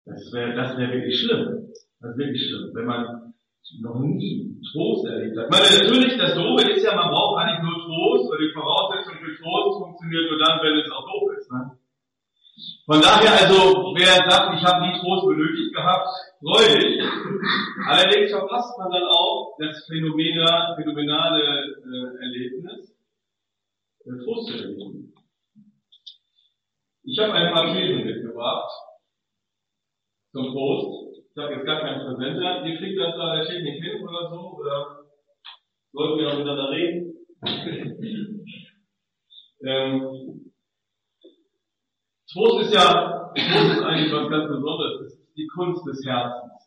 Das wäre wirklich schlimm. Das ist wirklich schlimm, wenn man noch nie Trost erlebt hat. Ich meine, natürlich, das Doofe ist ja, man braucht eigentlich nur Trost, weil die Voraussetzung für Trost funktioniert nur dann, wenn es auch doof ist. Ne? Von daher also, wer sagt, ich habe nie Trost benötigt gehabt, freudig. Allerdings verpasst man dann auch das phänomenale Erlebnis, Trost zu erleben. Ich habe ein paar Thesen mitgebracht zum Trost. Ich habe jetzt gar keinen Präsenter. Ihr kriegt das da der Technik hin oder so? Oder sollten wir noch miteinander reden? Trost ist eigentlich was ganz Besonderes. Es ist die Kunst des Herzens.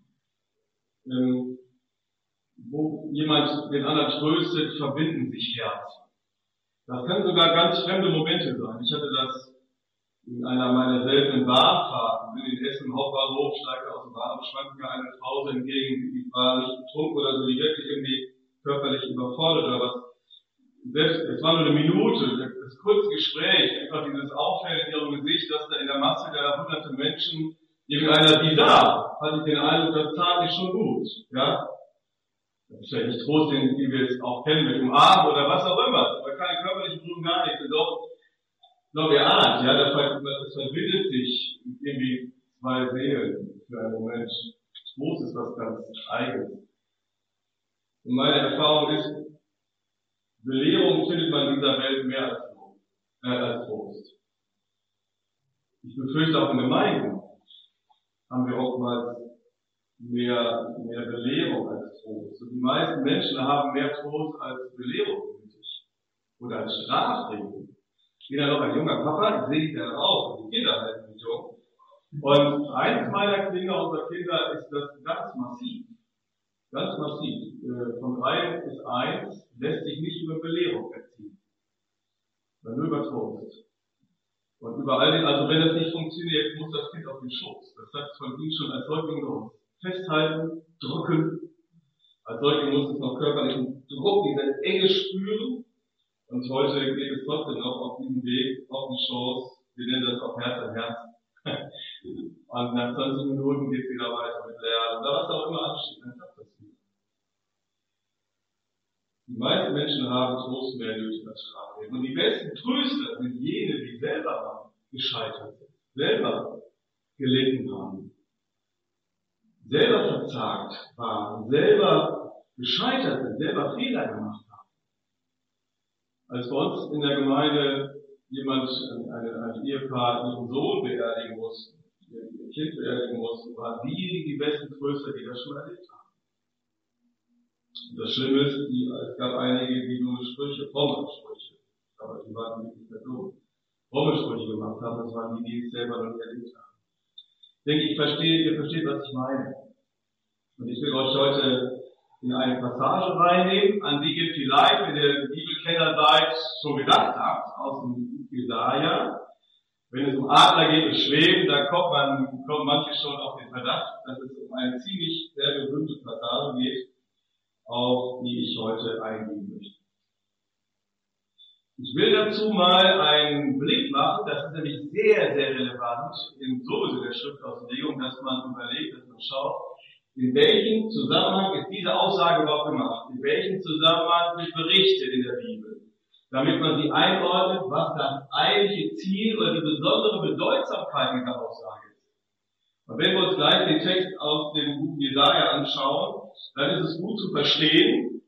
Wo jemand den anderen tröstet, verbinden sich Herzen. Das können sogar ganz fremde Momente sein. Ich hatte das in einer meiner seltenen Bahnfahrten. Bin in Essen Hauptbahnhof, steigte aus dem Bahnhof, schwankte mir eine Frau entgegen, die war nicht betrunken oder so, die wirklich irgendwie körperlich überfordert oder was. Selbst, es war nur eine Minute, das kurze Gespräch, einfach dieses Auffällen in ihrem Gesicht, dass da in der Masse der hunderte Menschen irgendeiner die sah, hatte ich den Eindruck, das tat nicht schon gut, ja. Das ist ja nicht Trost, den wir jetzt auch kennen mit Umarmen oder was auch immer, aber keine körperlichen Berührung, gar nichts, doch ihr ahnt, ja, das verbindet sich irgendwie zwei Seelen für einen Moment. Trost ist was ganz Eigenes. Und meine Erfahrung ist, Belehrung findet man in dieser Welt mehr als Trost. Ich befürchte, auch in Gemeinden haben wir oftmals mehr Belehrung als Trost. Und die meisten Menschen haben mehr Trost als Belehrung nötig. Oder als Strafregelung. Ich bin ja noch ein junger Papa, ich sehe da raus, und die Kinder halten mich jung. Und eines meiner Kinder, unserer Kinder, ist das ganz massiv. Ganz massiv. Von 3 bis 1 lässt sich nicht über Belehrung erziehen. Sondern nur über Trost. Und überall, also wenn das nicht funktioniert, muss das Kind auf den Schoß. Das sagt von ihm schon als Säugling los. Festhalten, drücken. Als Säugling muss es noch körperlichen Druck, diese Enge spüren. Und heute geht es trotzdem noch auf diesem Weg, auf den Schoß. Wir nennen das auch Herz an Herz. Und nach 20 Minuten geht es wieder weiter mit Lernen. Oder was auch immer ansteht, dann klappt das wieder. Die meisten Menschen haben Trost mehr nötig als Strafe. Und die besten Tröster sind jene, die selber gescheitert sind, selber gelitten haben, selber verzagt waren, selber gescheitert sind, selber Fehler gemacht haben. Als bei uns in der Gemeinde ein Ehepaar ihren Sohn beerdigen musste, ihr Kind beerdigen musste, waren die besten Tröster, die das schon erlebt haben. Und das Schlimme ist, es gab einige, die nur Sprüche, fromme Sprüche, aber die waren wirklich nicht so, fromme Sprüche gemacht haben, das waren die es selber noch nie erlebt haben. Ich denke, ihr versteht, was ich meine. Und ich will euch heute in eine Passage reinnehmen, an die ihr vielleicht, wenn ihr Bibelkenner seid, schon gedacht habt, aus dem Jesaja. Wenn es um Adler geht und Schweben, da kommen manche schon auf den Verdacht, dass es um eine ziemlich sehr berühmte Passage geht, auf die ich heute eingehen möchte. Ich will dazu mal einen Blick machen, das ist nämlich sehr, sehr relevant in sowieso der Schriftauslegung, dass man überlegt, dass man schaut, in welchem Zusammenhang ist diese Aussage überhaupt gemacht? In welchem Zusammenhang wird berichtet in der Bibel? Damit man sie einordnet, was das eigentliche Ziel oder die besondere Bedeutsamkeit dieser Aussage ist. Und wenn wir uns gleich den Text aus dem Buch Jesaja anschauen, dann ist es gut zu verstehen.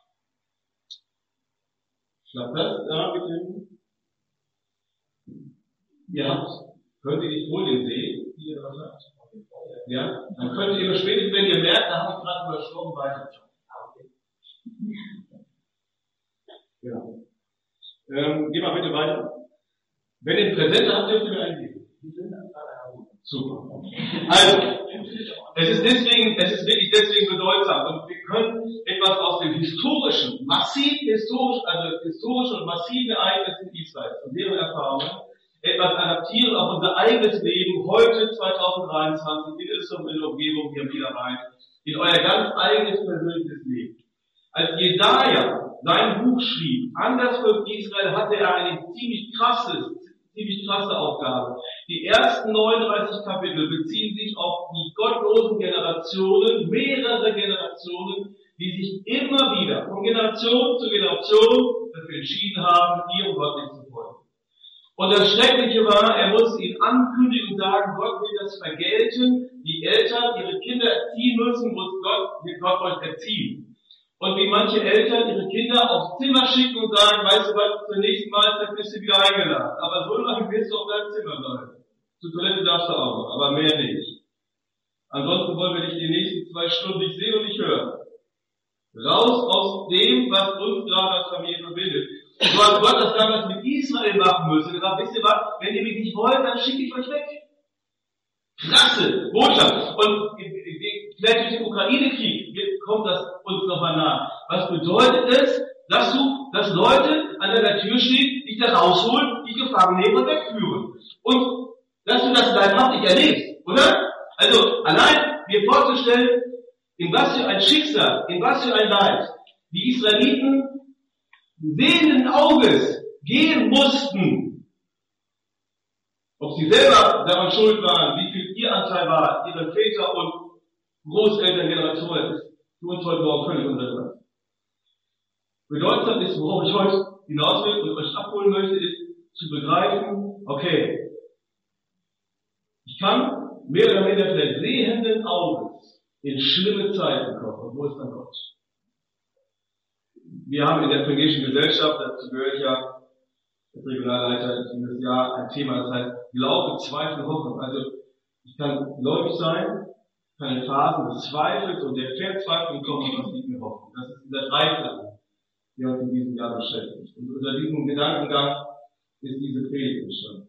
Klappt das? Ja, bitte. Könnt ihr die Folien sehen, die ihr was habt? Ja, dann könnt ihr spätestens, wenn ihr merkt, da habe ich gerade übersprungen, weiter. Genau. Geh mal bitte weiter. Wenn ihr einen Präsenter habt, dürft ihr mir einen geben. Super. Also, es ist wirklich deswegen bedeutsam. Und wir können etwas aus dem historischen und massiven Ereignissen Israels und deren Erfahrungen etwas adaptieren auf unser eigenes Leben heute 2023 in Israel und in der Umgebung hier wieder rein, in euer ganz eigenes persönliches Leben. Als Jesaja sein Buch schrieb, an das Volk Israel, hatte er eine ziemlich krasse Aufgabe. Die ersten 39 Kapitel beziehen sich auf die gottlosen Generationen, mehrere Generationen, die sich immer wieder von Generation zu Generation dafür entschieden haben, ihrem Gott nicht zu folgen. Und das Schreckliche war, er musste ihnen ankündigen und sagen, Gott will das vergelten. Die Eltern ihre Kinder erziehen müssen, muss Gott euch erziehen. Und wie manche Eltern ihre Kinder aufs Zimmer schicken und sagen, weißt du was, zur nächsten Mahlzeit bist du wieder eingeladen. Aber so lange wirst du auf deinem Zimmer bleiben. Zur Toilette darfst du auch noch, aber mehr nicht. Ansonsten wollen wir dich die nächsten 2 Stunden nicht sehen und nicht hören. Raus aus dem, was uns gerade als Familie verbindet. So hat Gott das damals mit Israel machen müssen. Er sagt, wisst ihr was, wenn ihr mich nicht wollt, dann schicke ich euch weg. Krasse Botschaft. Und vielleicht durch den Ukraine-Krieg kommt das uns nochmal nach. Was bedeutet es, dass Leute an deiner Tür stehen, dich da rausholen, dich gefangen nehmen und wegführen? Und dass du das leibhaftig erlebst, oder? Also, allein mir vorzustellen, in was für ein Schicksal, in was für ein Leid die Israeliten sehenden Auges gehen mussten. Ob sie selber daran schuld waren, wie viel ihr Anteil war, ihre Väter und Großelterngeneration, ist für uns heute Morgen völlig unrelevant. Bedeutsam ist, worauf ich heute hinaus will und euch abholen möchte, ist zu begreifen, okay, ich kann mehr oder weniger vielleicht sehenden Auges in schlimme Zeiten kommen. Und wo ist dann Gott? Wir haben in der evangelischen Gesellschaft, dazu gehöre ich ja als Regionalleiter dieses Jahr, ein Thema, das heißt Glaube, Zweifel, Hoffnung. Also ich kann gläubig sein, kann in Phasen des Zweifels und der Verzweiflung kommen und was nicht mehr hoffen. Das ist dieser Dreiklang, der uns in diesem Jahr beschäftigt. Und unter diesem Gedankengang ist diese Predigt entstanden.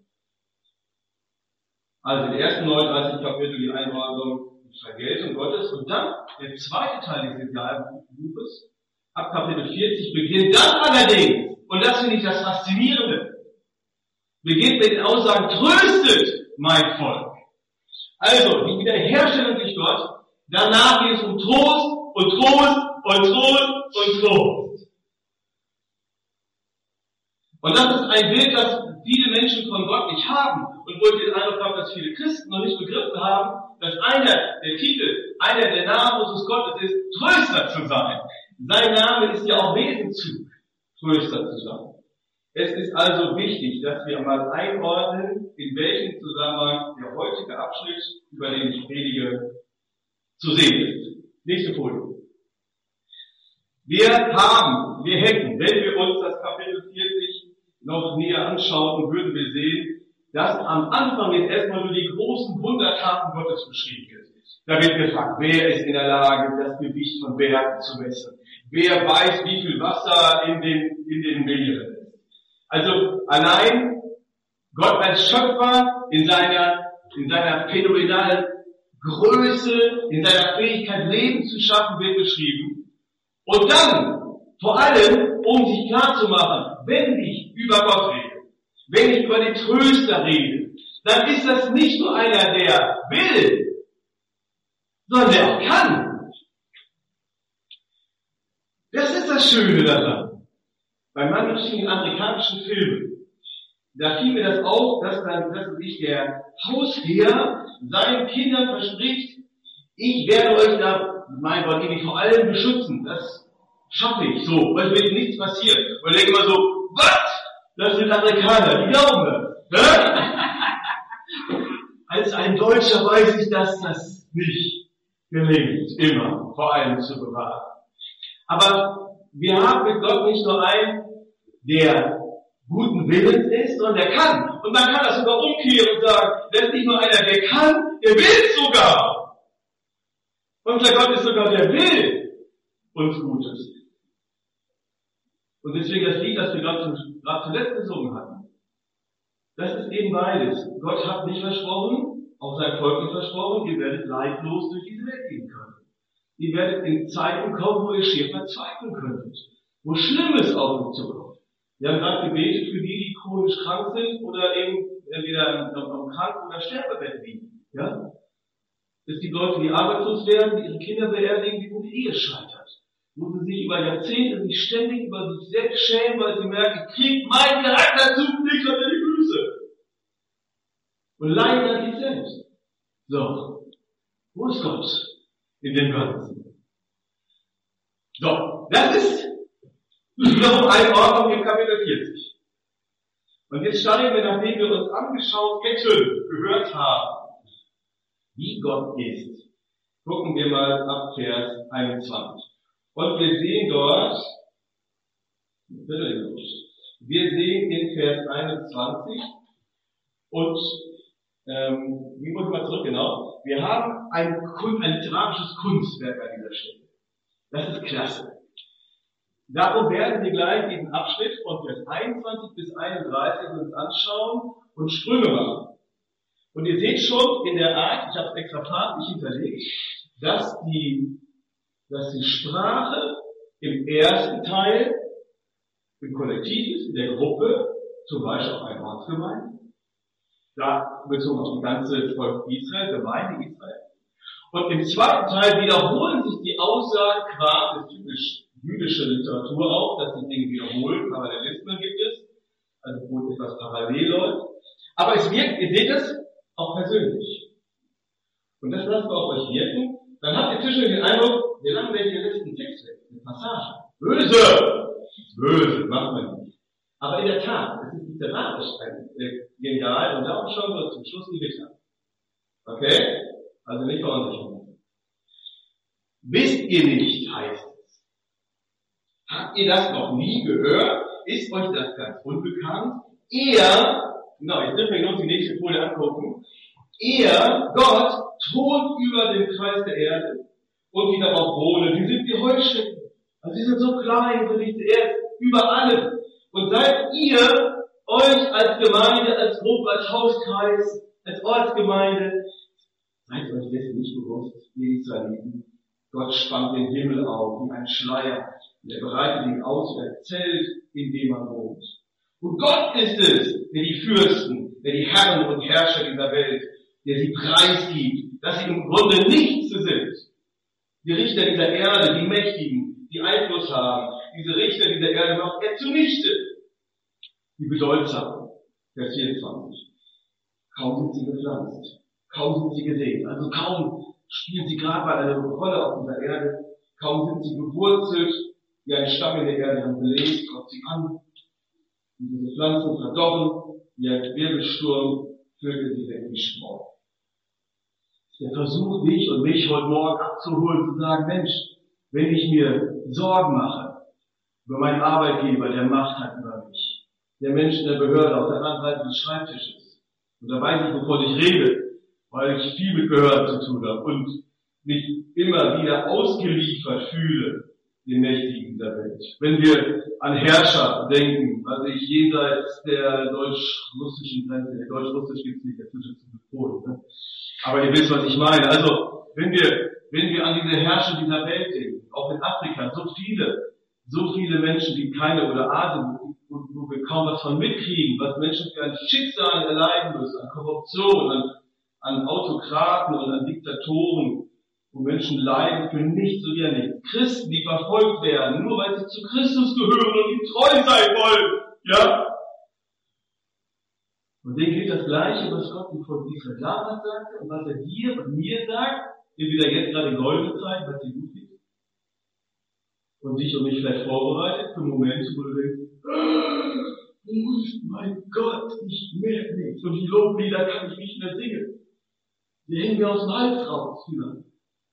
Also die ersten 39 Kapitel, die Einordnung, die Vergeltung Gottes. Und dann der zweite Teil dieses Buches, ab Kapitel 40, beginnt dann allerdings, und das finde ich das Faszinierende, beginnt mit den Aussagen, tröstet mein Volk. Also, die Wiederherstellung durch Gott, danach geht es um Trost und Trost und Trost und Trost. Und das ist ein Bild, das viele Menschen von Gott nicht haben und wo ich den Eindruck habe, dass viele Christen noch nicht begriffen haben, dass einer der Namen unseres Gottes ist, Tröster zu sein. Sein Name ist ja auch Wesenszug, Tröster zu sein. Es ist also wichtig, dass wir mal einordnen, in welchem Zusammenhang der heutige Abschnitt, über den ich predige, zu sehen ist. Nächste Folie. Wir hätten, wenn wir uns das Kapitel 40 noch näher anschauen, würden wir sehen, dass am Anfang jetzt erstmal nur die großen Wundertaten Gottes beschrieben wird. Da wird gefragt, wer ist in der Lage, das Gewicht von Bergen zu messen? Wer weiß, wie viel Wasser in den Meeren ist? Also allein Gott als Schöpfer in seiner phänomenalen Größe, in seiner Fähigkeit, Leben zu schaffen, wird beschrieben. Und dann, vor allem, um sich klarzumachen, wenn ich über Gott rede, wenn ich über den Tröster rede, dann ist das nicht nur einer, der will, sondern der auch kann. Das ist das Schöne daran. Bei manchen amerikanischen Filmen, da fiel mir das auf, dass sich der Hausherr seinen Kindern verspricht, ich werde euch da, mein Gott, irgendwie vor allem beschützen. Das schaffe ich so, weil mir nichts passiert. Und ich denke immer so, was? Das sind Amerikaner, die glauben das. Als ein Deutscher weiß ich, dass das nicht gelingt, immer, vor allem zu bewahren. Aber wir haben mit Gott nicht nur einen, der guten Willens ist, sondern der kann. Und man kann das sogar umkehren und sagen, das ist nicht nur einer, der kann, der will sogar. Unser Gott ist sogar der will uns Gutes. Und deswegen das Lied, das wir gerade zuletzt gesungen hatten, das ist eben beides. Gott hat nicht versprochen, auch sein Volk nicht versprochen, ihr werdet leidlos durch diese Welt gehen können. Ihr werdet in Zeiten kommen, wo ihr schier verzweifeln könntet, wo Schlimmes auf uns zukommt. Wir haben gerade gebetet für die chronisch krank sind oder eben entweder am Kranken- oder Sterbebett liegen. Ja? Es gibt Leute, die arbeitslos werden, die ihre Kinder beerdigen, die ihre Ehe scheitert. Wo sie sich über Jahrzehnte sich ständig über sich selbst schämen, weil sie merken, ich krieg meinen Charakterzug nicht unter die Füße. und leiden an sich selbst. So, wo ist Gott in dem Ganzen? So, das ist wiederum eine Ordnung im Kapitel 40. Und jetzt steigen wir, nachdem wir uns angeschaut hätten, gehört haben, wie Gott ist, gucken wir mal ab Vers 21. Und wir sehen dort, wir sehen in Vers 21 und wie muss ich mal zurück, genau. Wir haben ein literarisches Kunstwerk an dieser Stelle. Das ist klasse. Darum werden wir gleich diesen Abschnitt von Vers 21 bis 31 uns anschauen und Sprünge machen. Und ihr seht schon in der Art, ich habe es extra farblich hinterlegt, dass die Sprache im ersten Teil im Kollektiv ist, in der Gruppe, zum Beispiel auch eine Ortsgemeinde. Da bezogen auf die ganze Volk Israel, Gemeinde Israel. Und im zweiten Teil wiederholen sich die Aussagen, qua das typisch jüdische Literatur auch, dass die Dinge wiederholen, Parallelismen gibt es, also wo etwas parallel läuft. Aber es wirkt, ihr seht es, auch persönlich. Und das lassen wir auf euch wirken. Dann habt ihr zwischen den Eindruck, wir lang welche letzten Text weg, eine Passage. Böse! Böse, macht man nicht. Aber in der Tat, es ist literarisch genial und darum schauen wir uns zum Schluss die Mitte an. Okay? Also nicht verunsichern. Wisst ihr nicht, heißt es. Habt ihr das noch nie gehört? Ist euch das ganz unbekannt? Genau, jetzt dürfen wir uns die nächste Folie angucken. Gott, thront über den Kreis der Erde und die darauf wohnen, die sind wie Heuschrecken. Also die sind so klein, so nicht Erde, über allem. Und seid ihr euch als Gemeinde, als Gruppe, als Hauskreis, als Ortsgemeinde, seid euch dessen nicht bewusst, ihr Israeliten. Gott spannt den Himmel auf wie ein Schleier. Und er bereitet ihn aus wie ein Zelt, in dem man wohnt. Und Gott ist es, der die Fürsten, der die Herren und Herrscher dieser Welt, der sie preisgibt, dass sie im Grunde nichts sind. Die Richter dieser Erde, die Mächtigen, die Einfluss haben, diese Richter dieser Erde macht er zunichte. Die Bedeutsamen, Vers 24. Kaum sind sie gepflanzt, kaum sind sie gesät, also kaum spielen sie gerade mal eine Rolle auf dieser Erde, kaum sind sie gewurzelt, wie ein Stamm in der Erde dann bläst Gott sie an, und diese Pflanzen verdorren, wie ein Wirbelsturm führte sie weg wie Spreu. Der Versuch, dich und mich heute Morgen abzuholen, zu sagen, Mensch, wenn ich mir Sorgen mache über meinen Arbeitgeber, der Macht hat über mich, der Mensch in der Behörde auf der anderen Seite des Schreibtisches, und da weiß ich, wovon ich rede, weil ich viel mit Behörden zu tun habe und mich immer wieder ausgeliefert fühle den Mächtigen dieser Welt. Wenn wir an Herrscher denken, also ich jenseits der deutsch-russischen Grenze, der deutsch-russisch gibt es nicht, der Zwischen zu Polen, ne? Aber ihr wisst, was ich meine. Also, wenn wir an diese Herrscher dieser Welt denken, auch in Afrika, so viele Menschen, die keine oder Asien, wo wir kaum was von mitkriegen, was Menschen für ein Schicksal erleiden müssen, an Korruption, an Autokraten und an Diktatoren, wo Menschen leiden für nichts und ja nichts. Christen, die verfolgt werden, nur weil sie zu Christus gehören und ihm treu sein wollen, ja? Und denen gilt das Gleiche, was Gott dem Volk Israel damals sagte und was er dir und mir sagt, entweder jetzt gerade in goldenen Zeiten, was dir gut geht, und dich und mich vielleicht vorbereitet für Momente, wo du denkst, mein Gott, ich merke nichts und die Loblieder kann ich nicht mehr singen. Die hängen mir aus dem Hals raus, vielleicht.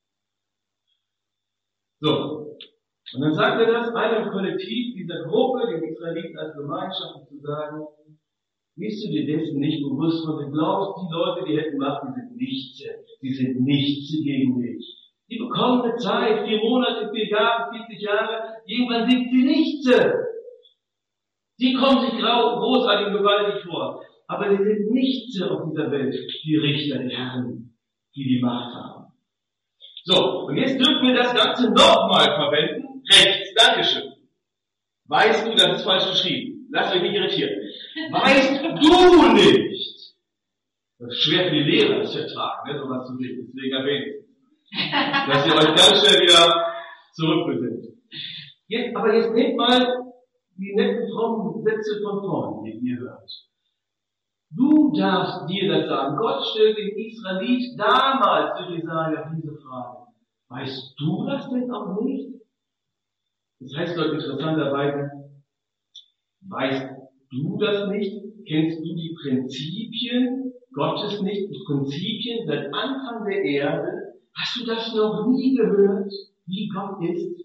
So. Und dann sagt er das einem Kollektiv, dieser Gruppe, den Israeliten als Gemeinschaft, zu sagen, bist du dir dessen nicht bewusst, von du glaubst, die Leute, die hätten Macht, die sind nichts gegen dich. Die bekommen eine Zeit, 4 Monate, 4 Jahre, 40 Jahre, irgendwann sind sie nichts. Die kommen sich großartig und gewaltig vor. Aber sie sind nichts auf dieser Welt, die Richter, die Herren, die Macht haben. So, und jetzt dürfen wir das Ganze nochmal verwenden. Rechts, Dankeschön. Weißt du, das ist falsch geschrieben. Lasst euch nicht irritieren. Weißt du nicht? Das ist schwer für die Lehrer, das zu ertragen, sowas zu sehen. Deswegen erwähne ich es. Dass ihr euch ganz schnell wieder zurückbesinnt. Aber jetzt nehmt mal die netten frommen Sätze von vorne, die ihr hört. Du darfst dir das sagen. Gott stellt den Israelit damals zu Jesaja diese Frage. Weißt du das denn auch nicht? Das heißt dort interessanterweise, weißt du das nicht? Kennst du die Prinzipien Gottes nicht? Die Prinzipien seit Anfang der Erde? Hast du das noch nie gehört, wie Gott ist?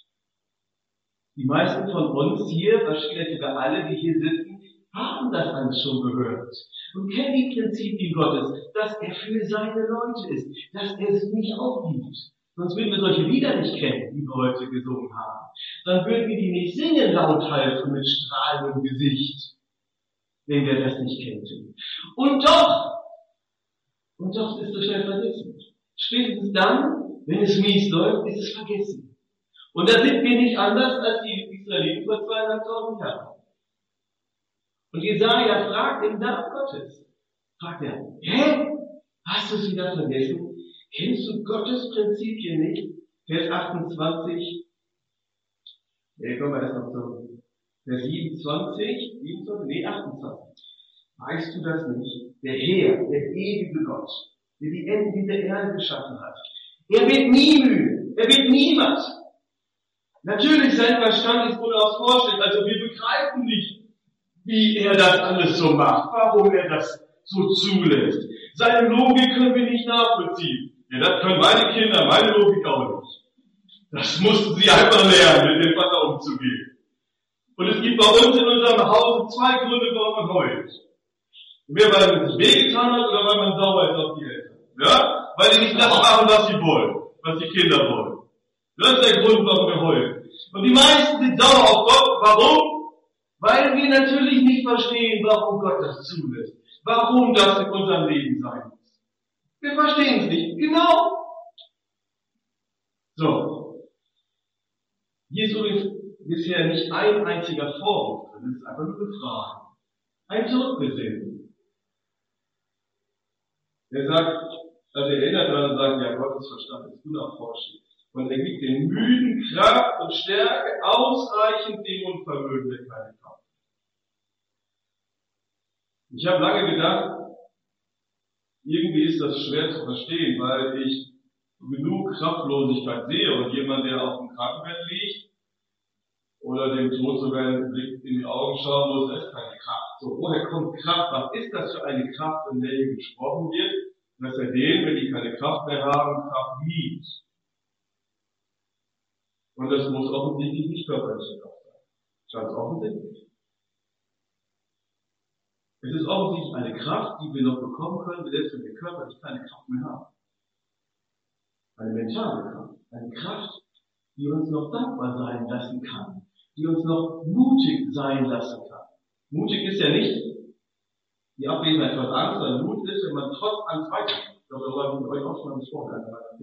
Die meisten von uns hier, wahrscheinlich sogar alle, die hier sitzen, haben das alles schon gehört und kennen die Prinzipien Gottes, dass er für seine Leute ist, dass er sie nicht aufgibt. Sonst würden wir solche Lieder nicht kennen, die wir heute gesungen haben. Dann würden wir die nicht singen lauthals und mit strahlendem Gesicht, wenn wir das nicht kennen. Und doch ist es so schnell vergessen. Spätestens dann, wenn es mies läuft, ist es vergessen. Und da sind wir nicht anders als die Israeliten vor 2.500 Jahren. Und Jesaja fragt im Namen Gottes, fragt er, hast du es wieder vergessen? Kennst du Gottes Prinzipien nicht? Vers 28, kommen wir erst noch zu Vers 28, 28. Weißt du das nicht? Der Herr, der ewige Gott, der die Enden dieser Erde geschaffen hat, er wird nie müde, er wird nie matt. Natürlich, sein Verstand ist unausforschlich, also wir begreifen nicht, wie er das alles so macht, warum er das so zulässt. Seine Logik können wir nicht nachvollziehen. Ja, das können meine Kinder, meine Logik auch nicht. Das mussten sie einfach lernen, mit dem Vater umzugehen. Und es gibt bei uns in unserem Hause 2 Gründe, warum man heult. Entweder weil man sich wehgetan hat oder weil man sauer ist auf die Eltern. Ja? Weil die nicht das machen, was sie wollen, was die Kinder wollen. Das ist der Grund, warum wir heulen. Und die meisten sind sauer auf Gott. Warum? Weil wir natürlich nicht verstehen, warum Gott das zulässt. Warum das in unserem Leben sein muss. Wir verstehen es nicht. Genau. So. Hier ist übrigens bisher nicht ein einziger Vorwurf drin. Das ist einfach nur eine Frage. Ein Zurückbesinnen. Er sagt, also er erinnert daran und sagt, ja, Gottes Verstand ist unerforschlich. Und er gibt den Müden Kraft und Stärke, ausreichend dem Unvermögen, der keine Kraft. Ich habe lange gedacht, irgendwie ist das schwer zu verstehen, weil ich genug Kraftlosigkeit sehe und jemand, der auf dem Krankenbett liegt oder dem Tod sogar einen Blick in die Augen schauen muss, das ist keine Kraft. So, woher kommt Kraft? Was ist das für eine Kraft, in der hier gesprochen wird? Dass er denen, wenn die keine Kraft mehr haben, Kraft gibt. Und das muss offensichtlich nicht körperliche Kraft sein. Ganz offensichtlich. Es ist offensichtlich eine Kraft, die wir noch bekommen können, selbst wenn wir körperlich keine Kraft mehr haben. Eine mentale Kraft. Eine Kraft, die uns noch dankbar sein lassen kann. Die uns noch mutig sein lassen kann. Mutig ist ja nicht die Abwesenheit von Angst, sondern Mut ist, wenn man trotz Angst weitergeht. Ich glaube, darüber habe ich mit euch auch schon mal gesprochen,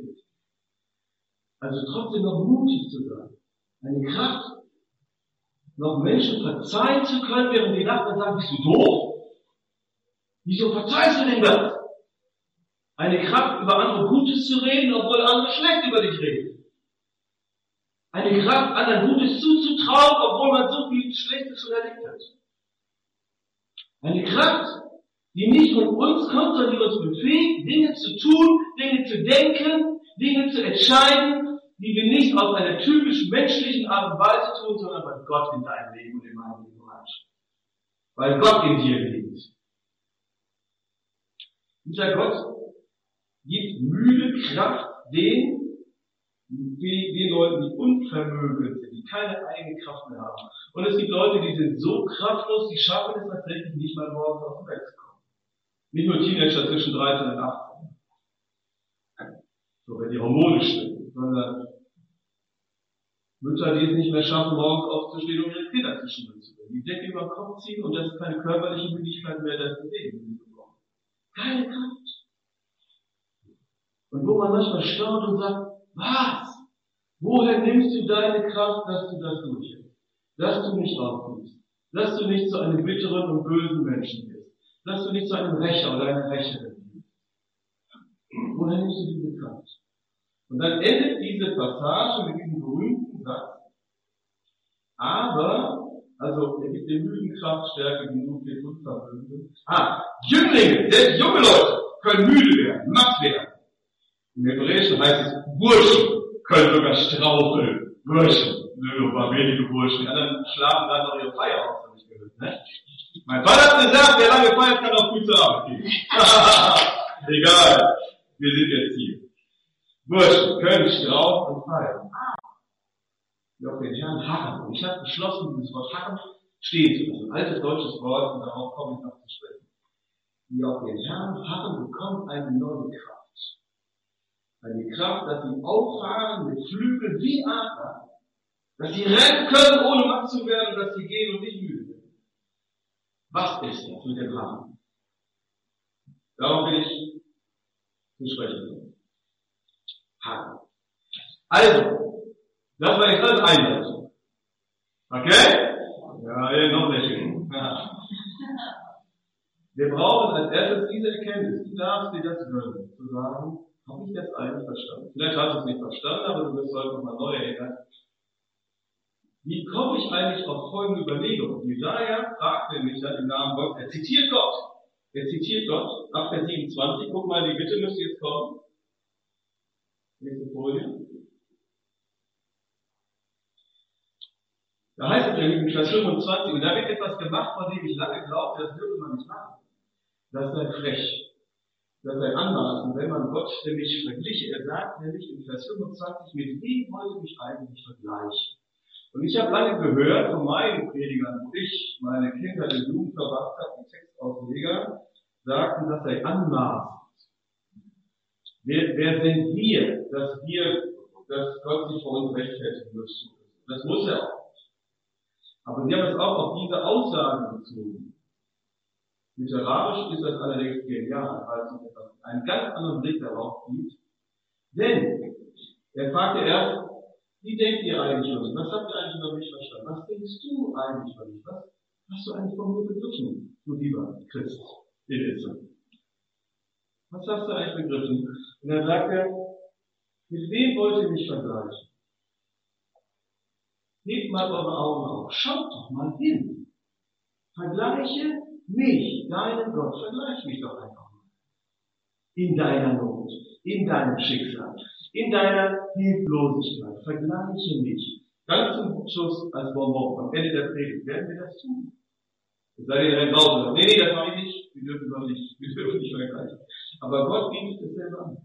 also trotzdem noch mutig zu sein. Eine Kraft, noch Menschen verzeihen zu können, während die Nachbarn sagen, bist du doof? Wieso verzeihst du denn das? Eine Kraft, über andere Gutes zu reden, obwohl andere schlecht über dich reden. Eine Kraft, anderen Gutes zuzutrauen, obwohl man so viel Schlechtes schon erlebt hat. Eine Kraft, die nicht von uns kommt, sondern die uns befähigt, Dinge zu tun, Dinge zu denken, Dinge zu entscheiden, die wir nicht aus einer typisch menschlichen Art und Weise tun, sondern weil Gott in deinem Leben und in meinem Leben reicht. Weil Gott in dir lebt. Dieser Gott gibt müde Kraft den Leuten, die unvermögend sind, die keine eigene Kraft mehr haben. Und es gibt Leute, die sind so kraftlos, die schaffen es tatsächlich nicht mal morgens auf den Bett zu kommen. Nicht nur Teenager zwischen 13 und 18. So, wenn die Hormone stimmen, sondern Mütter, die es nicht mehr schaffen, morgens aufzustehen, um ihre Kinder zu schulen zu bringen. Die Decke über den Kopf ziehen und das ist keine körperliche Müdigkeit mehr, das Bewegen, die sie bekommen. Keine Kraft. Und wo man manchmal staunt und sagt, was? Woher nimmst du deine Kraft, dass du das durchhältst? Dass du nicht aufgibst? Dass du nicht zu einem bitteren und bösen Menschen wirst? Dass du nicht zu einem Rächer oder einer Rächerin wirst? Woher nimmst du diese Kraft? Und dann endet diese Passage mit diesem berühmten Satz. Aber Also, er gibt den Müden Kraftstärke genug, den Unvermögenden. Jünglinge, selbst junge Leute können müde werden, matt werden. Im Hebräischen heißt es, Burschen können sogar straucheln. Burschen. Nur ein paar wenige Burschen. Die anderen schlafen dann noch ihre Feier aus, habe ich gehört, ne? Mein Vater hat gesagt, wer lange feiert, kann auch gut zur Arbeit gehen. Egal. Wir sind jetzt hier. Burschen können straucheln und feiern. Die auf den Herrn harren. Und ich habe beschlossen, dieses Wort harren stehen zu lassen. Ein altes deutsches Wort, und darauf komme ich noch zu sprechen. Die auf den Herrn harren, bekommen eine neue Kraft. Eine Kraft, dass sie auffahren mit Flügeln wie Adler. Dass sie rennen können, ohne matt zu werden, und dass sie gehen und nicht müde werden. Was ist das mit dem Harren? Darauf will ich zu sprechen kommen. Harren. Also, das war jetzt alles Einleitung. Okay? Ja, noch lächeln. Ja. Wir brauchen als erstes diese Erkenntnis. Du darfst dir das gönnen, zu sagen, habe ich das eigentlich verstanden? Vielleicht hast du es nicht verstanden, aber du wirst heute nochmal neu erinnern. Wie komme ich eigentlich auf folgende Überlegung? Jesaja fragt nämlich dann im Namen Gottes, er zitiert Gott. Er zitiert Gott, ab Vers 27, guck mal, die Bitte müsste jetzt kommen. Nächste Folie. Da heißt es nämlich in Vers 25, und da wird etwas gemacht, von dem ich lange glaubte, das würde man nicht machen. Das sei frech. Das sei anmaßend, wenn man Gott nämlich vergliche. Er sagt nämlich in Vers 25, mit wem wollte ich mich eigentlich vergleichen? Und ich habe lange gehört von meinen Predigern, wo ich meine Kindheit und Jugend verbracht habe, die Textausleger, sagten, das sei anmaßend. Wer sind wir, dass Gott sich vor uns rechtfertigen müsste? Das muss er auch. Aber sie haben es auch auf diese Aussagen bezogen. Literarisch ist das allerdings genial, weil es einen ganz anderen Blick darauf gibt. Denn er fragte erst, wie denkt ihr eigentlich über mich? Was habt ihr eigentlich über mich verstanden? Was denkst du eigentlich über mich? Was hast du eigentlich von mir begriffen, du lieber Christ in Israel? Was hast du eigentlich begriffen? Und dann sagt er, mit wem wollt ihr mich vergleichen? Hebt mal eure Augen auf. Schaut doch mal hin. Vergleiche mich, deinen Gott. Vergleiche mich doch einfach mal. In deiner Not, in deinem Schicksal, in deiner Hilflosigkeit. Vergleiche mich. Ganz zum Schluss als Bonbon, am Ende der Predigt, werden wir das tun. Es sei denn, ihr draußen. Nee, das mache ich nicht. Wir dürfen nicht vergleichen. Aber Gott bietet es selber an.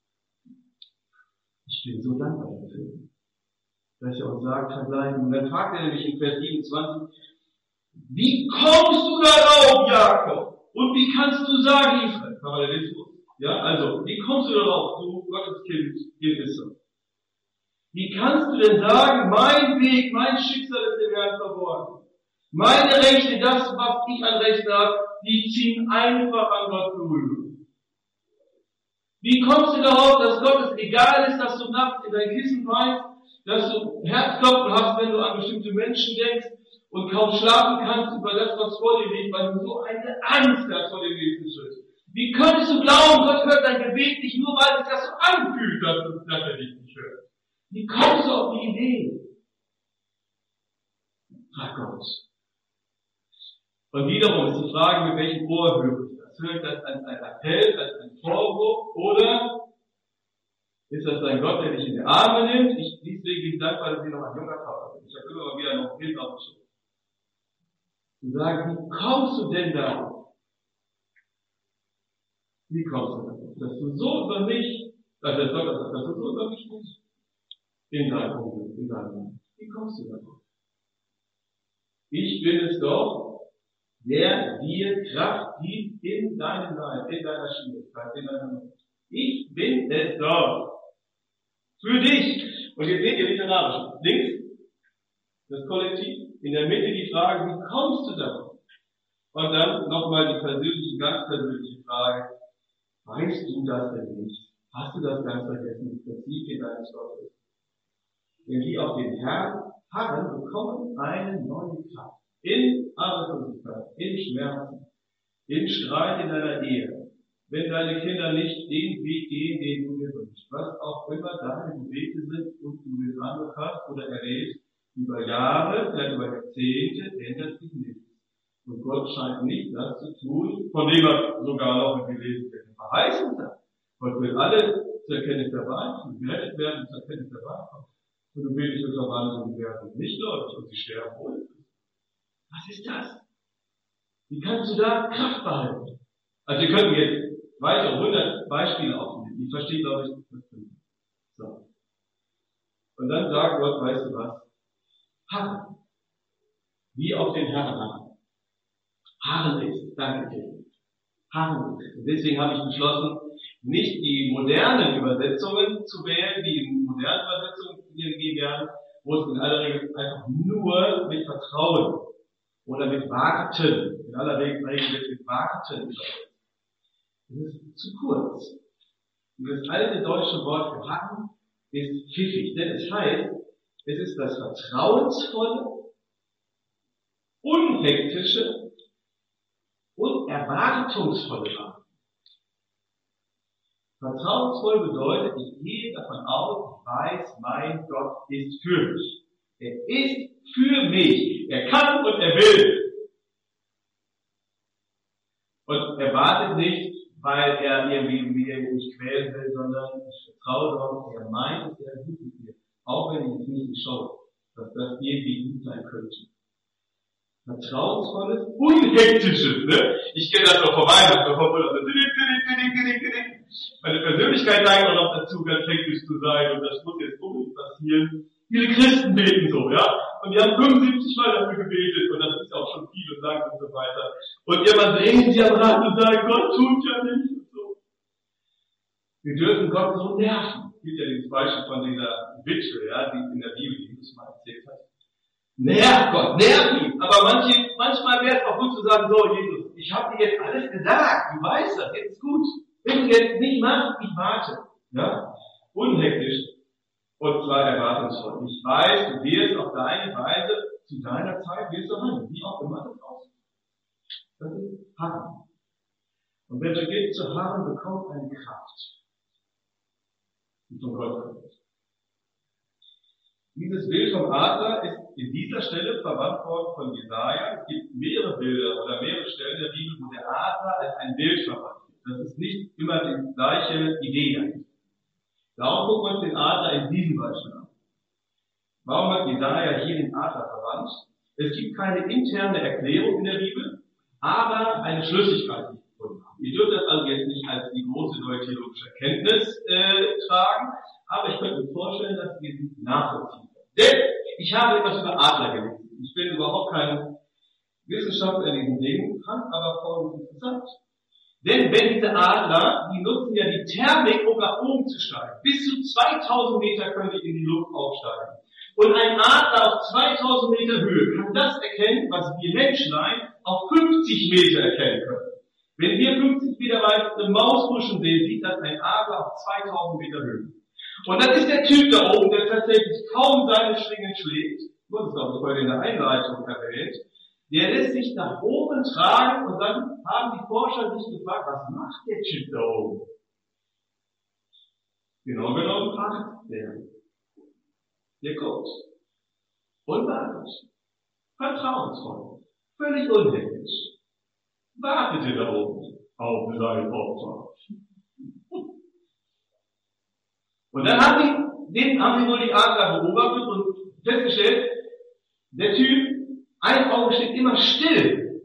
Ich bin so dankbar dafür, dass er uns sagt, vergleichen. Und dann fragt er nämlich in Vers 27, wie kommst du darauf, Jakob? Und wie kannst du sagen, Israel? Parallelismus. Ja, also, wie kommst du darauf, du Gotteskind in Israel? Wie kannst du denn sagen, mein Weg, mein Schicksal ist dem Herrn verborgen? Meine Rechte, das, was ich an Rechten habe, die ziehen einfach an Gott vorüber. Wie kommst du darauf, dass Gott es egal ist, dass du nachts in dein Kissen weinst, dass du Herzklopfen hast, wenn du an bestimmte Menschen denkst und kaum schlafen kannst über das, was vor dir liegt, weil du so eine Angst hast vor dem nächsten Schritt? Wie könntest du glauben, Gott hört dein Gebet nicht nur, weil sich das so anfühlt, dass er dich nicht hört? Wie kommst du auf die Idee? Frag Gott. Und wiederum ist die Frage, mit welchem Ohr höre ich das? Höre ich das als ein Appell, als ein Vorwurf, oder ist das ein Gott, der dich in die Arme nimmt? Deswegen bin ich dankbar, dass ich noch ein junger Papa bin. Ich habe immer mal wieder noch ein Kind auf dem Schoß. Und sagen, wie kommst du denn darauf? Wie kommst du darauf? Dass du so über mich, dass du so über mich bist? In deinem Umfeld, in deinem Leben. Wie kommst du darauf? Ich bin es doch, der dir Kraft gibt in deinem Leib, in deiner Schwierigkeit, in deiner Not. Ich bin es doch. Für dich. Und jetzt seht ihr literarisch. Links, das Kollektiv. In der Mitte die Frage, wie kommst du darauf? Und dann nochmal die persönliche, ganz persönliche Frage. Weißt du das denn nicht? Hast du das ganz vergessen? Die Prinzipien deines Gottes. Denn die auf den Herrn harren, bekommen eine neue Kraft. In Arbeitslosigkeit, in Schmerzen, in Streit in deiner Ehe, wenn deine Kinder nicht den Weg gehen, den du dir wünschst, was auch immer deine Wege sind und du den Eindruck hast oder erlebst, über Jahre, vielleicht über Jahrzehnte ändert sich nichts. Und Gott scheint nicht das zu tun, von dem er sogar noch in gelesen wird, verheißen hat. Gott will alle zur Erkenntnis der Wahrheit, gerettet werden zur Erkenntnis der Wahrheit. Und du willst dich verwandeln werden, nicht Leute, und sie sterben wohl. Was ist das? Wie kannst du da Kraft behalten? Also wir könnten jetzt weitere 100 Beispiele aufnehmen. Ich verstehe, glaube ich, das nicht. So. Und dann sagt Gott, weißt du was? Harren. Wie auf den Herrn harren. Harren ist, danke dir. Harren ist. Und deswegen habe ich beschlossen, nicht die modernen Übersetzungen zu wählen, die in modernen Übersetzungen hier gegeben werden, wo es in aller Regel einfach nur mit Vertrauen oder mit Warten, in aller Regel wird mit Warten übersetzt. Das ist zu kurz. Dieses alte deutsche Wort für harren ist pfiffig, denn es heißt, es ist das vertrauensvolle, unhektische und erwartungsvolle Warten. Vertrauensvoll bedeutet, ich gehe davon aus, ich weiß, mein Gott ist für mich. Er ist für mich. Er kann und er will. Und er wartet nicht, weil er irgendwie mich quälen will, sondern ich vertraue darauf, er meint es, er gut mit mir. Auch wenn ich es nicht schaue, dass das irgendwie gut sein könnte. Vertrauensvolles, unhektisches, ne? Ich kenne das doch vorbei, das doch vorbei, meine Persönlichkeit neigt auch noch dazu, ganz hektisch zu sein, und das muss jetzt unbedingt passieren. Viele Christen beten so, ja? Und die haben 75 Mal dafür gebetet, und das ist auch schon viel und lang und so weiter. Und irgendwann drehen sie am Rad und sagen, Gott tut ja nicht, und so. Wir dürfen Gott so nerven. Es gibt ja dieses Beispiel von dieser Witwe, ja, die in der Bibel Jesus mal erzählt hat. Nerv Gott, nerv ihn. Aber manchmal wäre es auch gut zu sagen, so Jesus, ich habe dir jetzt alles gesagt, du weißt das, jetzt ist gut. Wenn du jetzt nicht machst, ich warte. Ja? Unhektisch und zwar erwartungsvoll. Ich weiß, du wirst auf deine Weise zu deiner Zeit wirst du handeln, wie auch immer das aussieht. Das ist Harren. Und wer beginnt zu harren, bekommt eine Kraft, die von Gott kommt. Dieses Bild vom Adler ist in dieser Stelle verwandt worden von Jesaja. Es gibt mehrere Bilder oder mehrere Stellen der Bibel, wo der Adler als ein Bild verwandt wird. Das ist nicht immer die gleiche Idee. Darum gucken wir uns den Adler in diesem Beispiel an. Warum hat Jesaja hier den Adler verwandt? Es gibt keine interne Erklärung in der Bibel, aber eine Schlüssigkeit, die ich gefunden habe. Ihr dürft das also jetzt nicht als die große neue theologische Erkenntnis tragen, aber ich könnte mir vorstellen, dass wir sie nachvollziehen können. Denn ich habe etwas über Adler gelesen. Ich bin überhaupt kein Wissenschaftler in diesen Dingen, fand aber Folgendes interessant. Denn wenn diese Adler, die nutzen ja die Thermik, um nach oben zu steigen. Bis zu 2000 Meter können die in die Luft aufsteigen. Und ein Adler auf 2000 Meter Höhe kann das erkennen, was wir Menschlein auf 50 Meter erkennen können. Wenn wir 50 Meter weit eine Maus huschen sehen, sieht das ein Adler auf 2000 Meter Höhe. Und das ist der Typ da oben, der tatsächlich kaum seine Schwingen schlägt. Du hast es, glaube ich, heute in der Einleitung erwähnt. Der lässt sich nach oben tragen, und dann haben die Forscher sich gefragt, was macht der Typ da oben? Genau genommen macht der. Der guckt und wartet. Vertrauensvoll. Völlig unhektisch. Wartete da oben auf sein Opfer. Und dann haben sie wohl die Adler beobachtet und festgestellt, der Typ, ein Auge steht immer still.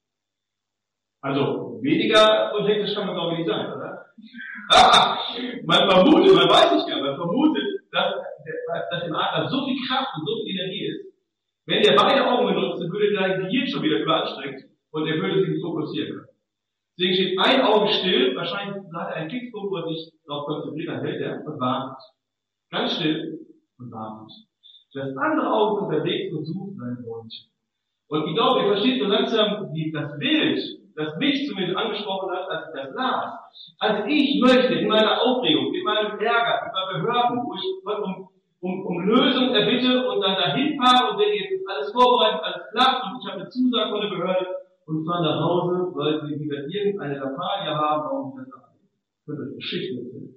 Also, weniger unhektisch kann man glaube ich nicht sein, oder? Man vermutet, man weiß nicht mehr, man vermutet, dass im Adler so viel Kraft und so viel Energie ist. Wenn er beide Augen benutzt, dann würde sein Gehirn schon wieder überanstrengt und er würde sich nicht fokussieren können. Deswegen steht ein Auge still, wahrscheinlich hat er einen Fixpunkt, wo er sich darauf konzentriert, dann hält er und wartet. Ganz still und wartet. Das andere Auge ist unterwegs und sucht seinen Wunsch. Und ich glaube, ihr versteht so langsam das Bild, das mich zumindest angesprochen hat, als ich das las. Also ich möchte in meiner Aufregung, in meinem Ärger über Behörden, wo ich um Lösung erbitte und dann dahin fahre und denke, jetzt ist alles vorbereitet, alles klappt und ich habe eine Zusage von der Behörde und fahre nach Hause, weil sie wieder irgendeine Lappalie haben, warum sie das abnehmen. Für das Geschichten erzählen.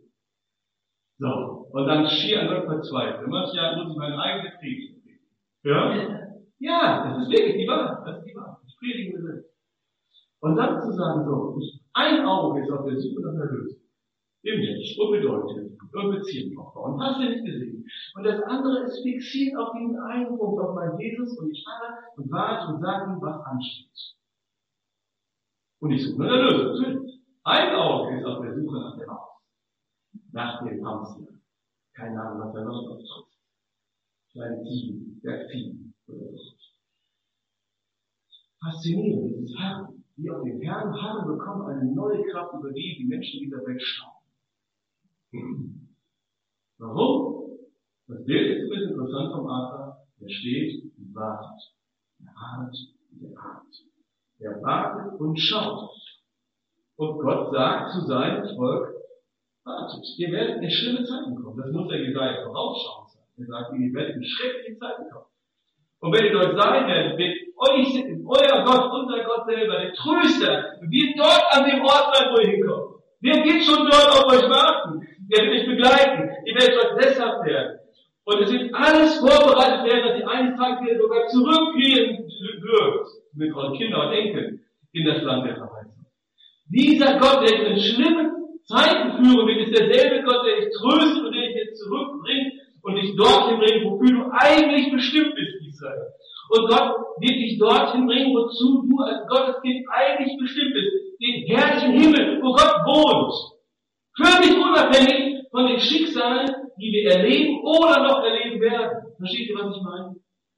So, und dann schier an Gott verzweifelt. Muss ich meine eigene Krise kriegen. Ja? Ja, das ist wirklich die Wahrheit. Das ist die Wahrheit. Ich predige mir selbst. Und dann zu sagen, so, ein Auge ist auf der Suche nach einer Lösung. Im Mensch, unbedeutend, und Beziehungsaufbau. Und hast du nicht gesehen. Und das andere ist fixiert auf diesen einen Punkt, auf meinen Jesus, und ich harre und warte und sage ihm, was ansteht. Und ich suche nach einer Lösung, natürlich. Ein Auge ist auf der Suche nach dem Haus. Nach dem Hamster. Keine Ahnung, was da noch auftaucht. Kleine Ziegen, Bergziegen oder so. Faszinierend, dieses Harren. Die auf den Herrn harren, bekommen eine neue Kraft, über die Menschen dieser Welt staunen. Warum? Das Bild ist ein bisschen interessant vom Arthur. Er steht und wartet. Er harrt und er harrt. Er wartet und schaut. Und Gott sagt zu seinem Volk, wartet, ihr werdet in schlimme Zeiten kommen. Das muss der Jesaja vorausschauend sein. Er sagt, ihr werdet in schreckliche Zeiten kommen. Und wenn ihr dort sein werdet, wird euer Gott, unser Gott selber, der Tröster, wird dort an dem Ort sein, wo ihr hinkommt. Der wird schon dort auf euch warten. Der wird euch begleiten. Ihr werdet dort sesshaft werden. Und es wird alles vorbereitet werden, dass ihr eines Tages wieder sogar zurückgehen dürft, mit euren Kindern und Enkeln, in das Land der Verheißung. Dieser Gott, der dich in schlimme Zeiten führen wird, ist derselbe Gott, der dich tröstet und der dich jetzt zurückbringt und dich dorthin bringt, wofür du eigentlich bestimmt bist, Israel. Und Gott wird dich dorthin bringen, wozu du als Gotteskind eigentlich bestimmt bist. Den herrlichen Himmel, wo Gott wohnt. Völlig unabhängig von den Schicksalen, die wir erleben oder noch erleben werden. Versteht ihr, was ich meine?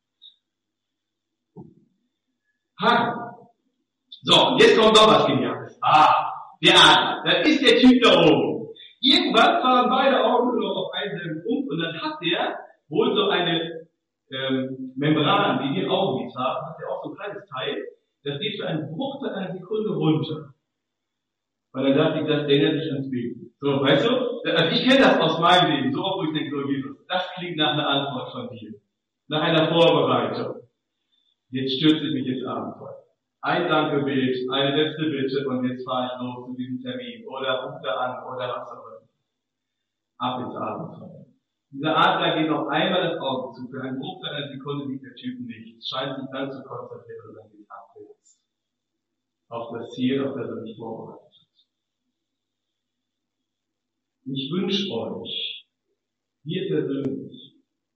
So, jetzt kommt noch was Geniales. Der Adler. Das ist der Typ da oben. Irgendwann fahren beide Augen nur noch auf einen selben Punkt und dann hat der wohl so eine Membran, die wir Augenlid haben, hat er auch so ein kleines Teil, das geht für einen Bruchteil einer Sekunde runter. Und dann dachte ich, das erinnert sich ans Beten. So, weißt du? Also ich kenne das aus meinem Leben, so oft, wo ich denke, so Jesus, das klingt nach einer Antwort von dir. Nach einer Vorbereitung. Jetzt stürze ich mich ins Abenteuer. Ein Dankebild, eine letzte Bitte und jetzt fahre ich los zu diesem Termin. Oder ruf da an, oder was auch immer. Ab ins Abenteuer. Dieser Adler geht noch einmal das Auge zu. Für einen Bruchteil einer Sekunde sieht der Typ nicht. Es scheint sich dann zu konzentrieren und dann geht es abwärts. Auf das Ziel, auf das er sich vorbereitet hat. Ich wünsche euch, dir persönlich,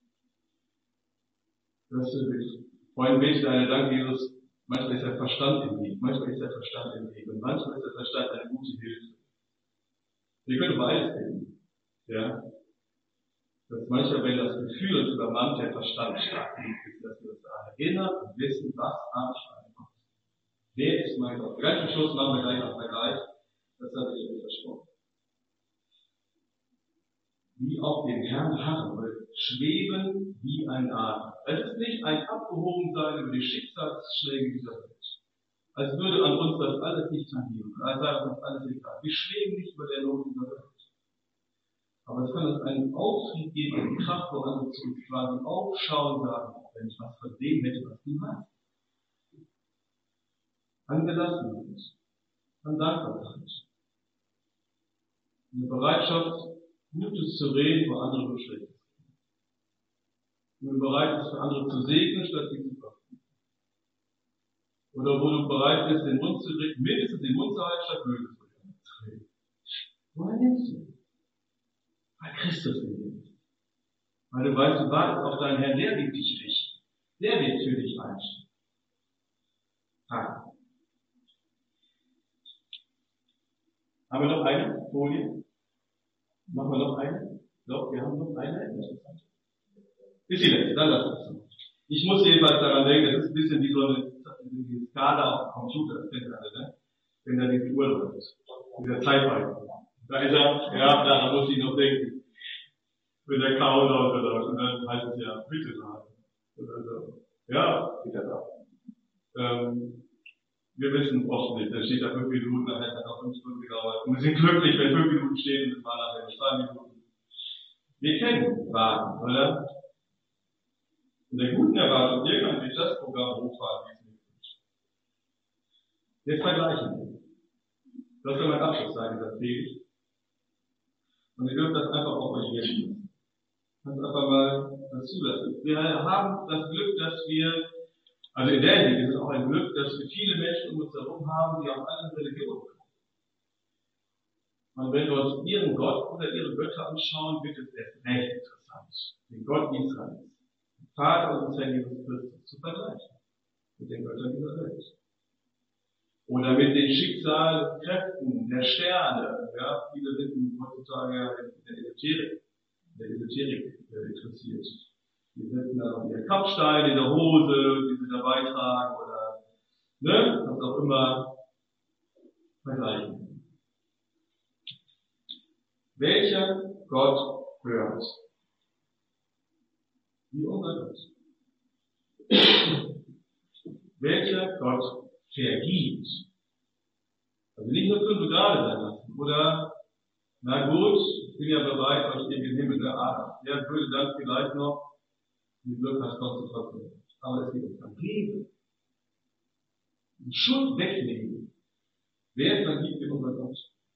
dass du vorhin betest eine Dank, Jesus, manchmal ist der Verstand im Weg, manchmal ist der Verstand im Weg und manchmal ist der Verstand eine gute Hilfe. Wir können beides beten. Ja? Dass manchmal, wenn das Gefühl uns übermannt, der Verstand stark ist, dass wir uns daran erinnern und wissen, was habe ich für einen Gott. Wer ist mein Gott? Ganz zum Schluss machen wir gleich noch Vergleich. Das habe ich euch versprochen. Wie auf den Herrn harren, weil schweben wie ein Adler. Es ist nicht ein Abgehobensein über die Schicksalsschläge dieser Welt. Als würde an uns das alles nicht tangieren, als sei uns alles egal. Wir schweben nicht über der Not dieser Welt. Aber es kann uns einen Auftrieb geben, eine Kraft, wo andere zu uns quasi aufschauen und sagen, wenn ich was von dem hätte, was du hast. An Gelassenheit, an Dankbarkeit. Eine Bereitschaft, Gutes zu reden, wo andere nur Schlechtes. Wo du bereit bist, für andere zu segnen, statt sie zu verfluchen. Oder wo du bereit bist, den Mund zu reden, mindestens den Mund zu halten, statt Böses zu reden. Woher nimmst du? Weil Christus in dir ist. Weil du weißt, du wartest auf deinen Herrn, der wird dich richten. Der wird für dich einstehen. Haben wir noch eine Folie? Machen wir noch eine? Doch, wir haben noch eine. Ist die letzte, dann lass uns noch. Ich muss jedenfalls daran denken, das ist ein bisschen wie so eine Skala auf dem Computer, das kennt ihr alle, ne? Wenn da die Uhr läuft. Dieser Zeitbalken. Da ist er, ja, daran muss ich noch denken. Wenn der Countdown läuft, und dann heißt es ja, bitte sagen. Oder so. Ja, geht ja da. Wir wissen oft nicht, da steht da 5 Minuten, dann heißt das auch 5 Stunden gedauert. Und wir sind glücklich, wenn 5 Minuten stehen und es war nachher nicht 2 Minuten. Wir kennen Warten, oder? In der guten Erwartung, ihr könnt sich das Programm hochfahren, wie es mir wünscht. Jetzt vergleichen wir. Das soll mein Abschluss sein, dieser Predigt. Und ihr dürft das einfach auf euch wirken lassen. Kannst einfach mal das zulassen. Wir haben das Glück, dass wir Also in der Hinsicht ist es auch ein Glück, dass wir viele Menschen um uns herum haben, die aus anderen Religionen kommen. Und wenn wir uns ihren Gott oder ihre Götter anschauen, wird es erst recht interessant, den Gott Israels, den Vater unseres Herrn Jesus Christus, zu vergleichen mit den Göttern dieser Welt. Oder mit den Schicksalskräften der Sterne. Ja, viele sind heutzutage in der Esoterik interessiert. Die setzen dann auf ihren Kappstein in der Hose, die sie dabei tragen, oder was auch immer vergleichen. Welcher Gott hört? Wie unser Gott. Welcher Gott vergibt? Also nicht nur 5 Grad sein lassen. Oder, na gut, ich bin ja bereit, euch in den Himmel der Art. Der würde dann vielleicht noch die Glück hast, Gott zu verfolgen. Aber es geht um Vergeben. Die Schuld wegnehmen. Wer vergibt in unser Gott?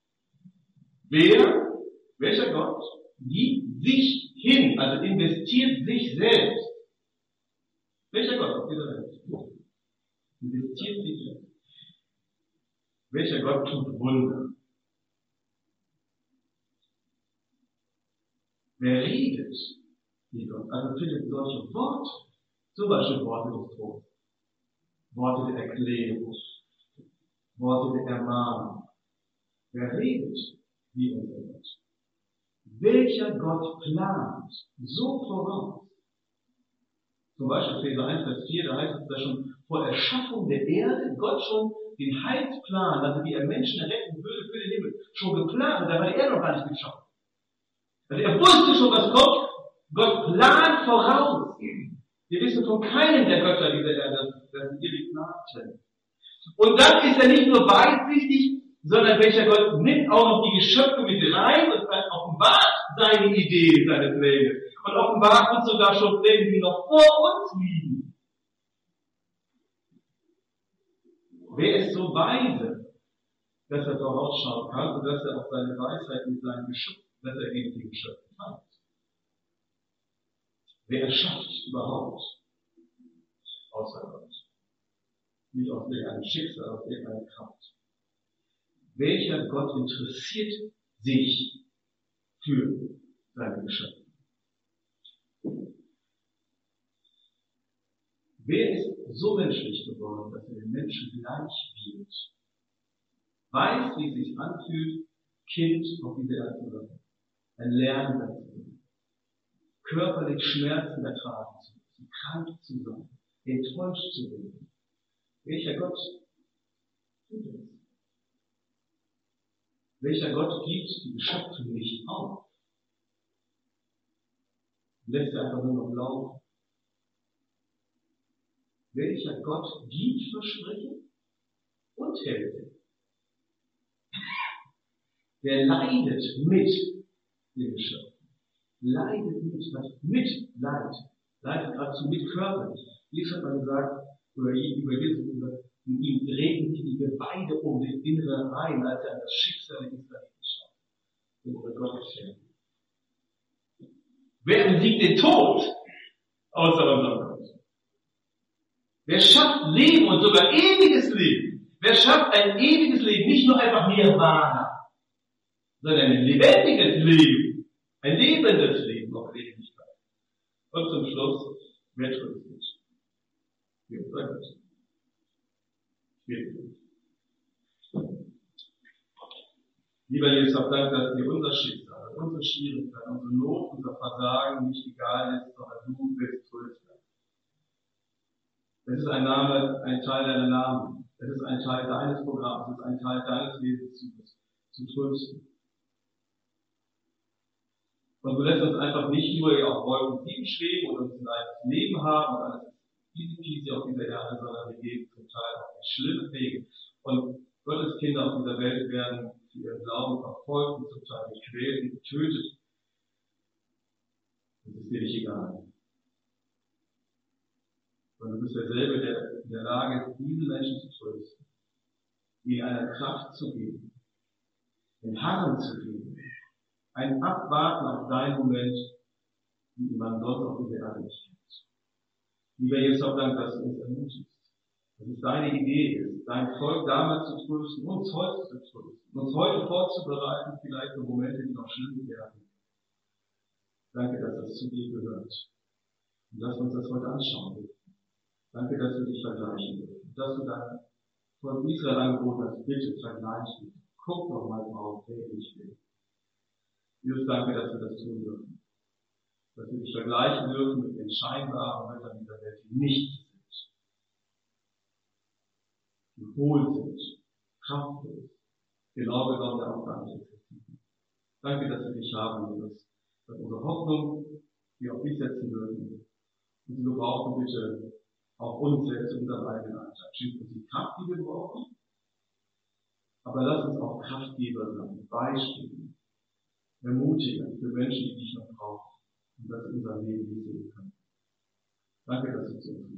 Welcher Gott gibt sich hin, also investiert sich selbst? Welcher Gott auf dieser Welt? Investiert sich selbst. Welcher Gott tut Wunder? Wer redet? Wie Gott. Also findet solche Worte, zum Beispiel Worte des Trosts, Worte der Erklärung, Worte der Ermahnung. Wer redet? Wie unser Gott. Welcher Gott plant so voraus? Zum Beispiel Epheser 1, Vers 4, da heißt es da schon, vor Erschaffung der Erde, Gott schon den Heilsplan, also wie er Menschen erretten würde für den Himmel, schon geplant hat, da war die Erde noch gar nicht geschaffen. Also er wusste schon, was kommt. Gott plant voraus. Wir wissen von keinem der Götter dieser Erde, dass sie die planten. Und dann ist er nicht nur weitsichtig, sondern welcher Gott nimmt auch noch die Geschöpfe mit rein und dann offenbart seine Idee, seine Pläne. Und offenbart uns sogar schon Pläne, die noch vor uns liegen. Wer ist so weise, dass er vorausschauen kann und dass er auch seine Weisheit mit seinem Geschöpf, dass er gegen die Geschöpfe teilt? Wer erschafft überhaupt? Außer Gott. Nicht aus irgendeinem Schicksal, aus irgendeiner Kraft. Welcher Gott interessiert sich für seine Geschöpfe? Wer ist so menschlich geworden, dass er den Menschen gleich wird? Weiß, wie es sich anfühlt, Kind auf dieser Erde zu sein. Ein Lernender zu sein. Körperlich Schmerzen ertragen zu müssen. Krank zu sein. Enttäuscht zu werden. Welcher Gott tut das? Welcher Gott gibt die Geschöpfe nicht auf? Lässt sie einfach nur noch laufen? Welcher Gott gibt Versprechen und hält sie? Der leidet mit den Geschöpfen. Leidet mit Leid. Leidet geradezu mit körperlich. Jesus hat mal gesagt, über Jesus gesagt, in ihm drehten sich die Gebeine um den Inneren rein, als er an das Schicksal der Israeliten schaut. Unsere Gottesherren. Wer besiegt den Tod? Außer unserem Gott. Wer schafft Leben und sogar ewiges Leben? Wer schafft ein ewiges Leben? Nicht nur einfach Nirvana, sondern ein lebendiges Leben. Ein lebendes Leben auf Ewigkeit. Und zum Schluss, wer tröstet? Wie unser Gott. Lieber Jesus, auch danke, dass dir unser Schicksal, unsere Schwierigkeiten, unsere Not, unser Versagen nicht egal ist, sondern du willst trösten. Es ist ein Teil deiner Namen. Es ist ein Teil deines Programms. Es ist ein Teil deines Lebenszuges, zu trösten. Und du lässt uns einfach nicht nur auf Wolken 7 schweben und uns ein leichtes Leben haben und alles easy peasy auf dieser Erde, sondern wir gehen zum Teil auf schlimme Wege. Und Gottes Kinder auf dieser Welt werden für ihren Glauben verfolgt und zum Teil gequält und getötet. Das ist dir nicht egal. Und du bist derselbe, der in der Lage ist, diese Menschen zu trösten, ihnen eine Kraft zu geben, den Harren zu geben, ein Abwarten auf deinen Moment, wie man sonst auf dieser Erde nicht kennt. Lieber Jesus, auch danke, dass du uns ermutigst. dass es deine Idee ist, dein Volk damals zu trösten, uns heute zu trösten, uns heute vorzubereiten, vielleicht für Momente, die noch schlimm werden. Danke, dass das zu dir gehört. Und lass uns das heute anschauen dürfen. Danke, dass wir dich vergleichen dürfen. Dass du dein Volk Israel angeboten hast, bitte vergleich dich. Guck doch mal drauf, wer ich bin. Jesus, danke, dass wir das tun dürfen. Dass wir dich vergleichen dürfen mit den scheinbaren Göttern dieser Welt, die nichts sind. Die hohl sind, kraftlos, genau genommen ja auch gar nicht existieren. Danke, dass wir dich haben, Jesus. Dass unsere Hoffnung, die auf dich setzen dürfen, und sie gebrauchen bitte auch uns selbst in unserem eigenen Alltag. Schenk uns die Kraft, die wir brauchen. Aber lass uns auch Kraftgeber sein, Beispiele, ermutigen für Menschen, die dich noch brauchen und das in unserem Leben nicht sehen können. Danke, dass du zu uns